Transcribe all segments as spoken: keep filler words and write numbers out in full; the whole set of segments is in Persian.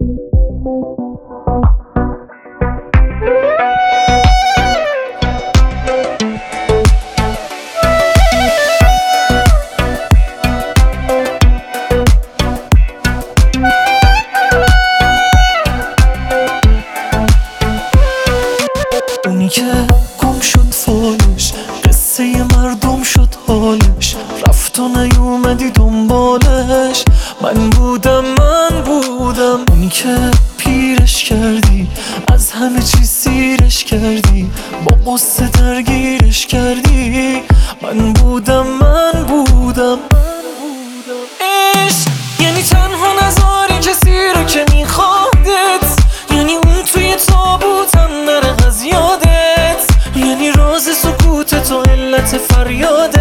اونی که گم شد فالش، قصه مردم شد حالش، رفت و نیومدی دنبالش. من بودم من بودم اونی که پیرش کردی، از همه چیز سیرش کردی، با قصه درگیرش کردی. من بودم من بودم عشق یعنی تنها نذاری کسی رو که میخوادت، یعنی اون توی تابوتم نره از یادت، یعنی راز سکوت تو علت فریادت.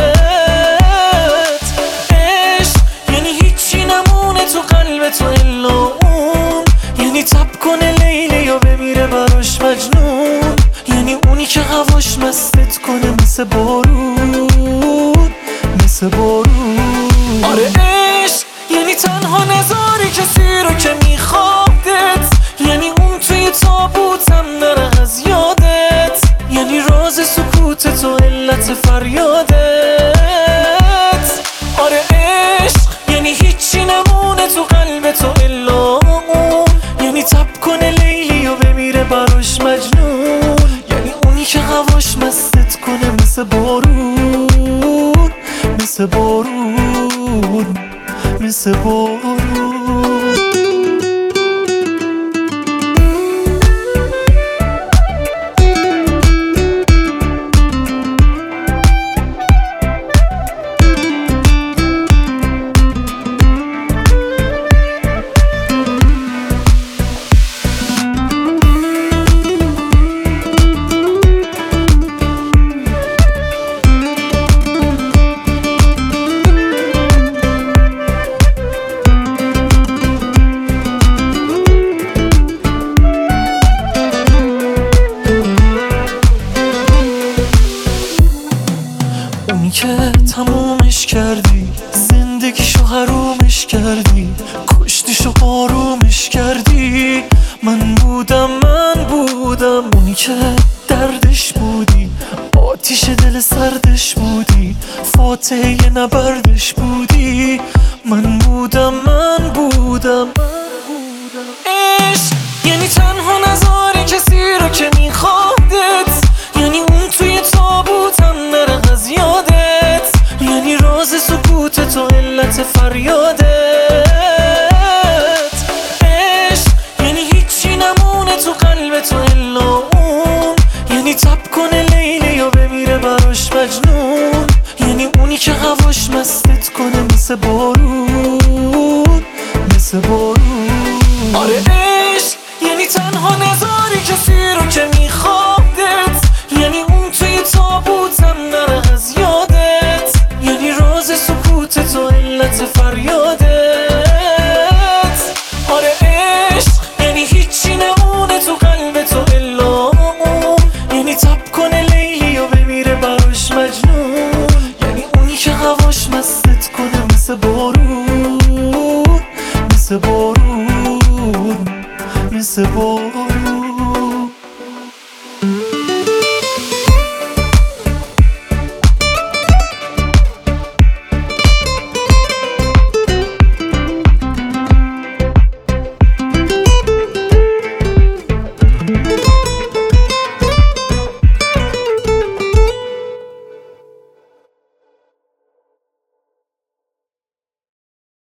عشق یعنی هیچی نمونه تو قلب تو الا اون، یعنی تب کنه لیلی و بمیره براش مجنون، یعنی اونی که هواش مستت کنه مثل بارون، مثل بارون. آره عشق یعنی تنها نذاری کسی رو که میخوادت، یعنی اون توی تابوتم نره از یادت، یعنی راز سکوت تو علت فریادت. آره عشق یعنی هیچی نمونه تو قلب تو الا اون، یعنی تب کنه لیلی و بمیره براش مجنون، یعنی اونی که هواش مستت کنه مثل بارون، مثل بارون، مثل بارون. اونی که تمومش کردی، زندگیشو حرومش کردی، کشتیشو آرومش کردی. من بودم من بودم اونی که دردش بودی، آتیش دل سردش بودی، فاتحه نبردش بودی. من بودم من بودم عشق یعنی تنها نذاری کسی رو که میخوادت، یعنی اون توی تابوتم نره از یادت، یعنی راز سکوت تو علت فریادت. عشق یعنی هیچی نمونه تو قلب تو الا اون، یعنی تب کنه لیلی و بمیره براش مجنون، یعنی اونی که هواش مستت کنه مثل بارون، مثل بارون. آره عشق یعنی تنها نذاری کسی رو که میخوادت، یعنی اون توی تابوتم نره از یادت، یعنی راز سکوت تو علت فریادت. آره عشق یعنی هیچی نمونه تو قلب تو الا اون، یعنی تب کنه لیلی و بمیره براش مجنون، یعنی اونی که هواش مستت کنه مثل بارون، مثل بارون، مثل بارون.